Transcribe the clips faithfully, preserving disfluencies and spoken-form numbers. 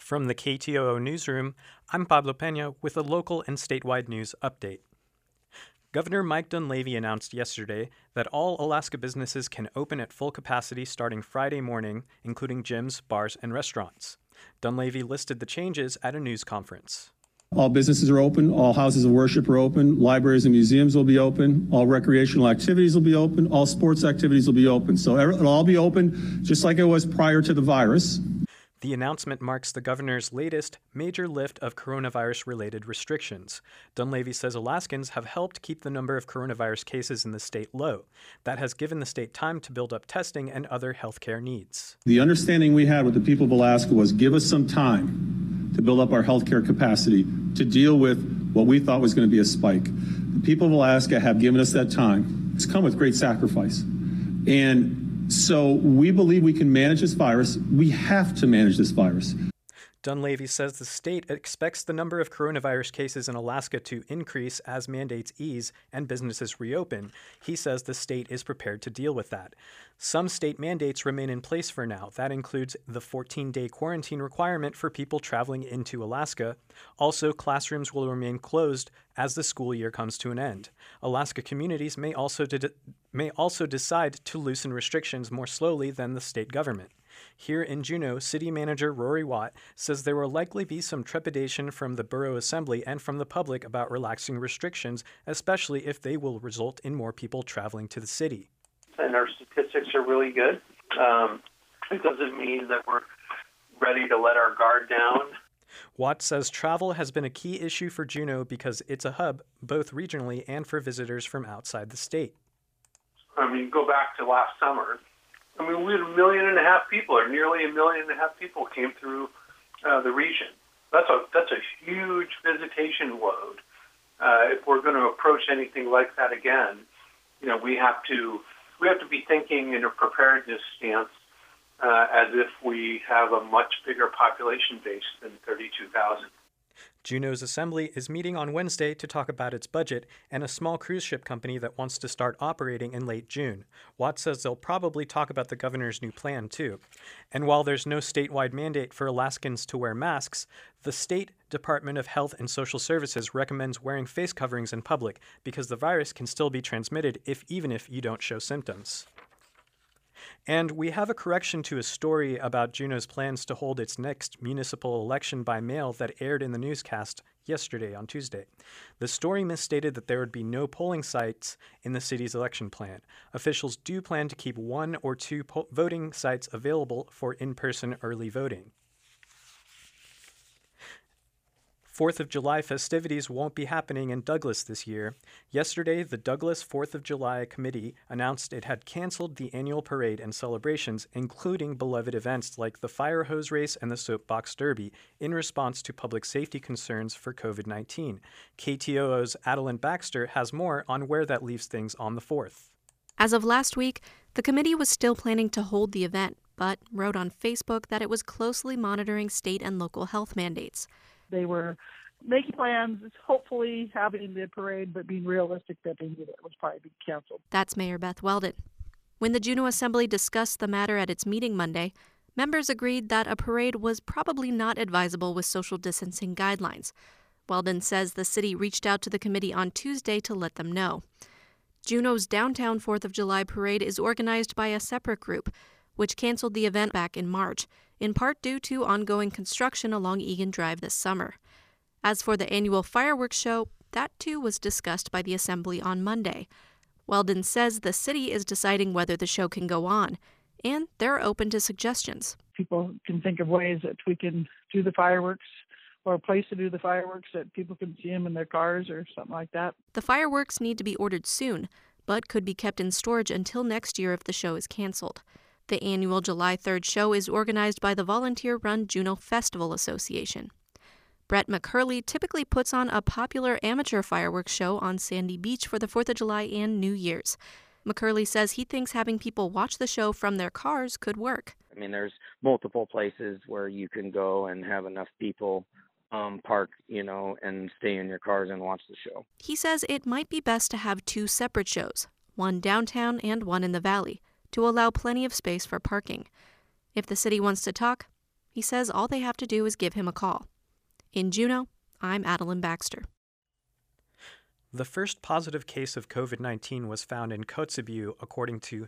From the K T O O Newsroom, I'm Pablo Peña with a local and statewide news update. Governor Mike Dunleavy announced yesterday that all Alaska businesses can open at full capacity starting Friday morning, including gyms, bars, and restaurants. Dunleavy listed the changes at a news conference. All businesses are open, all houses of worship are open, libraries and museums will be open, all recreational activities will be open, all sports activities will be open. So it'll all be open just like it was prior to the virus. The announcement marks the governor's latest major lift of coronavirus-related restrictions. Dunleavy says Alaskans have helped keep the number of coronavirus cases in the state low. That has given the state time to build up testing and other healthcare needs. The understanding we had with the people of Alaska was give us some time to build up our healthcare capacity to deal with what we thought was going to be a spike. The people of Alaska have given us that time. It's come with great sacrifice. And so we believe we can manage this virus. We have to manage this virus. Dunleavy says the state expects the number of coronavirus cases in Alaska to increase as mandates ease and businesses reopen. He says the state is prepared to deal with that. Some state mandates remain in place for now. That includes the fourteen-day quarantine requirement for people traveling into Alaska. Also, classrooms will remain closed as the school year comes to an end. Alaska communities may also, de- may also decide to loosen restrictions more slowly than the state government. Here in Juneau, City Manager Rory Watt says there will likely be some trepidation from the Borough Assembly and from the public about relaxing restrictions, especially if they will result in more people traveling to the city. And our statistics are really good. Um, it doesn't mean that we're ready to let our guard down. Watt says travel has been a key issue for Juneau because it's a hub, both regionally and for visitors from outside the state. I mean, go back to last summer. I mean, we had a million and a half people, or nearly a million and a half people came through uh, the region. That's a that's a huge visitation load. Uh, if we're going to approach anything like that again, you know, we have to we have to be thinking in a preparedness stance uh, as if we have a much bigger population base than thirty-two thousand. Juneau's Assembly is meeting on Wednesday to talk about its budget and a small cruise ship company that wants to start operating in late June. Watt says they'll probably talk about the governor's new plan, too. And while there's no statewide mandate for Alaskans to wear masks, the State Department of Health and Social Services recommends wearing face coverings in public because the virus can still be transmitted if even if you don't show symptoms. And we have a correction to a story about Juneau's plans to hold its next municipal election by mail that aired in the newscast yesterday on Tuesday. The story misstated that there would be no polling sites in the city's election plan. Officials do plan to keep one or two po- voting sites available for in-person early voting. Fourth of July festivities won't be happening in Douglas this year. Yesterday, the Douglas Fourth of July Committee announced it had canceled the annual parade and celebrations, including beloved events like the fire hose race and the soapbox derby, in response to public safety concerns for covid nineteen. K T O O's Adeline Baxter has more on where that leaves things on the fourth. As of last week, the committee was still planning to hold the event, but wrote on Facebook that it was closely monitoring state and local health mandates. They were making plans, hopefully having the parade, but being realistic that they knew that it was probably being canceled. That's Mayor Beth Weldon. When the Juneau Assembly discussed the matter at its meeting Monday, members agreed that a parade was probably not advisable with social distancing guidelines. Weldon says the city reached out to the committee on Tuesday to let them know. Juneau's downtown fourth of July parade is organized by a separate group, which canceled the event back in March, in part due to ongoing construction along Egan Drive this summer. As for the annual fireworks show, that too was discussed by the Assembly on Monday. Weldon says the city is deciding whether the show can go on, and they're open to suggestions. People can think of ways that we can do the fireworks, or a place to do the fireworks that people can see them in their cars or something like that. The fireworks need to be ordered soon, but could be kept in storage until next year if the show is canceled. The annual July third show is organized by the volunteer-run Juneau Festival Association. Brett McCurley typically puts on a popular amateur fireworks show on Sandy Beach for the fourth of July and New Year's. McCurley says he thinks having people watch the show from their cars could work. I mean, there's multiple places where you can go and have enough people um, park, you know, and stay in your cars and watch the show. He says it might be best to have two separate shows, one downtown and one in the valley, to allow plenty of space for parking. If the city wants to talk, He says all they have to do is give him a call. In Juneau, I'm Adeline Baxter. The first positive case of COVID nineteen was found in Kotzebue, according to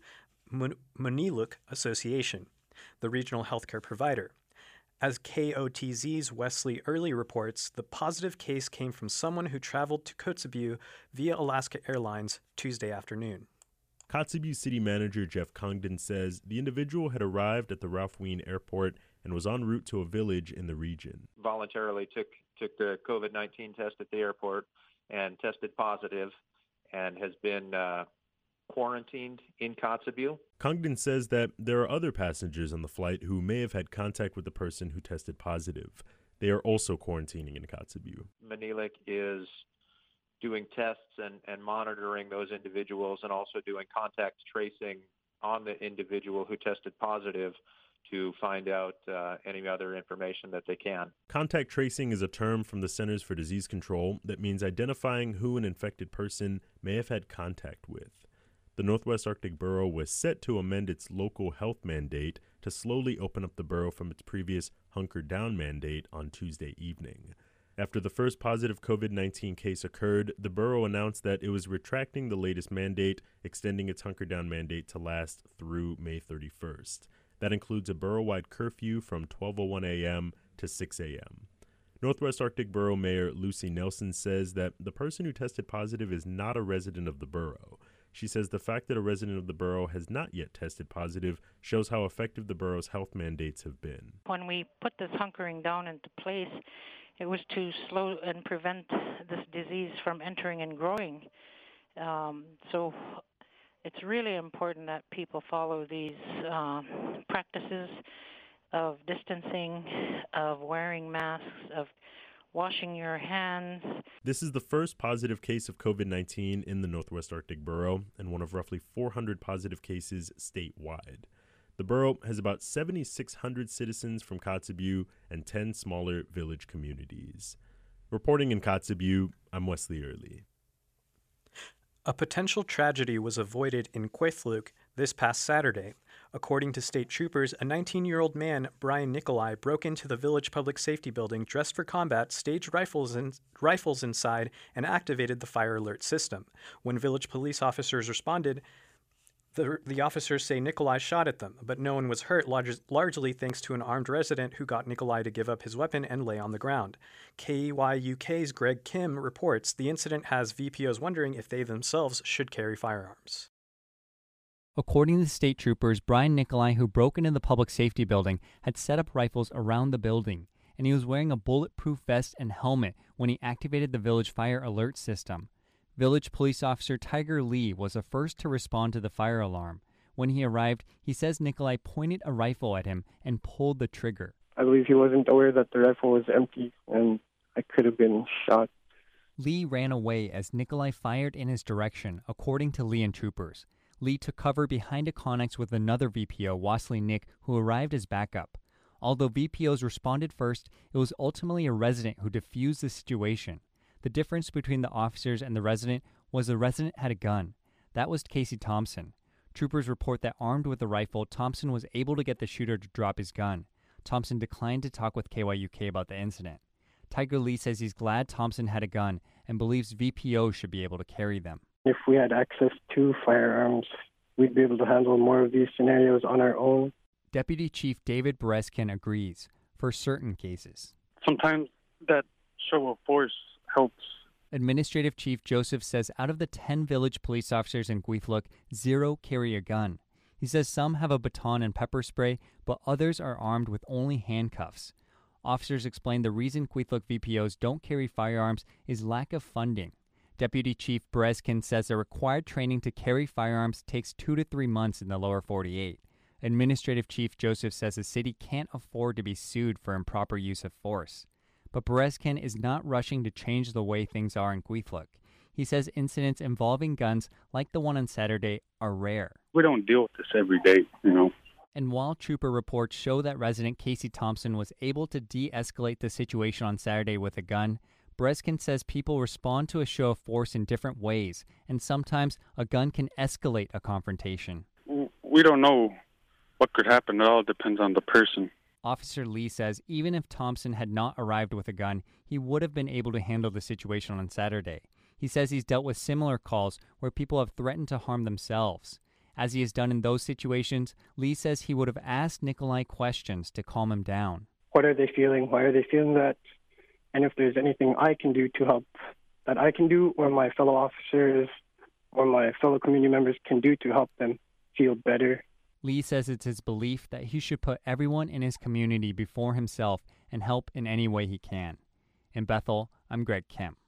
Muniluk Association, the regional healthcare provider. As K O T Z's Wesley Early reports, the positive case came from someone who traveled to Kotzebue via Alaska Airlines Tuesday afternoon. Kotzebue City Manager Jeff Congdon says the individual had arrived at the Ralph Wien Airport and was en route to a village in the region. Voluntarily took took the COVID nineteen test at the airport and tested positive and has been uh, quarantined in Kotzebue. Congdon says that there are other passengers on the flight who may have had contact with the person who tested positive. They are also quarantining in Kotzebue. Muniluk is doing tests and, and monitoring those individuals and also doing contact tracing on the individual who tested positive to find out uh, any other information that they can. Contact tracing is a term from the Centers for Disease Control that means identifying who an infected person may have had contact with. The Northwest Arctic Borough was set to amend its local health mandate to slowly open up the borough from its previous hunker down mandate on Tuesday evening. After the first positive COVID nineteen case occurred, the borough announced that it was retracting the latest mandate, extending its hunker down mandate to last through May thirty-first. That includes a borough-wide curfew from twelve oh one a.m. to six a.m. Northwest Arctic Borough Mayor Lucy Nelson says that the person who tested positive is not a resident of the borough. She says the fact that a resident of the borough has not yet tested positive shows how effective the borough's health mandates have been. When we put this hunkering down into place, it was to slow and prevent this disease from entering and growing. Um, so it's really important that people follow these um, practices of distancing, of wearing masks, of washing your hands. This is the first positive case of COVID nineteen in the Northwest Arctic Borough and one of roughly four hundred positive cases statewide. The borough has about seven thousand six hundred citizens from Kotzebue and ten smaller village communities. Reporting in Kotzebue, I'm Wesley Early. A potential tragedy was avoided in Kwethluk this past Saturday. According to state troopers, a nineteen-year-old man, Brian Nikolai, broke into the village public safety building dressed for combat, staged rifles, in, rifles inside, and activated the fire alert system. When village police officers responded, the, the officers say Nikolai shot at them, but no one was hurt, large, largely thanks to an armed resident who got Nikolai to give up his weapon and lay on the ground. K E Y U K's Greg Kim reports the incident has V P Os wondering if they themselves should carry firearms. According to the state troopers, Brian Nikolai, who broke into the public safety building, had set up rifles around the building, and he was wearing a bulletproof vest and helmet when he activated the village fire alert system. Village police officer Tiger Lee was the first to respond to the fire alarm. When he arrived, he says Nikolai pointed a rifle at him and pulled the trigger. I believe he wasn't aware that the rifle was empty and I could have been shot. Lee ran away as Nikolai fired in his direction, according to Lee and troopers. Lee took cover behind a Connex with another V P O, Wasley Nick, who arrived as backup. Although V P Os responded first, it was ultimately a resident who defused the situation. The difference between the officers and the resident was the resident had a gun. That was Casey Thompson. Troopers report that armed with a rifle, Thompson was able to get the shooter to drop his gun. Thompson declined to talk with K Y U K about the incident. Tiger Lee says he's glad Thompson had a gun and believes V P Os should be able to carry them. If we had access to firearms, we'd be able to handle more of these scenarios on our own. Deputy Chief David Bereskin agrees, for certain cases. Sometimes that show of force helps. Administrative Chief Joseph says out of the ten village police officers in Kwethluk, zero carry a gun. He says some have a baton and pepper spray, but others are armed with only handcuffs. Officers explain the reason Kwethluk V P Os don't carry firearms is lack of funding. Deputy Chief Bereskin says the required training to carry firearms takes two to three months in the lower forty-eight. Administrative Chief Joseph says the city can't afford to be sued for improper use of force. But Bereskin is not rushing to change the way things are in Kwethluk. He says incidents involving guns, like the one on Saturday, are rare. We don't deal with this every day, you know. And while trooper reports show that resident Casey Thompson was able to de-escalate the situation on Saturday with a gun, Bereskin says people respond to a show of force in different ways, and sometimes a gun can escalate a confrontation. We don't know what could happen. It all depends on the person. Officer Lee says even if Thompson had not arrived with a gun, he would have been able to handle the situation on Saturday. He says he's dealt with similar calls where people have threatened to harm themselves. As he has done in those situations, Lee says he would have asked Nikolai questions to calm him down. What are they feeling? Why are they feeling that? And if there's anything I can do to help, that I can do, or my fellow officers or my fellow community members can do to help them feel better. Lee says it's his belief that he should put everyone in his community before himself and help in any way he can. In Bethel, I'm Greg Kemp.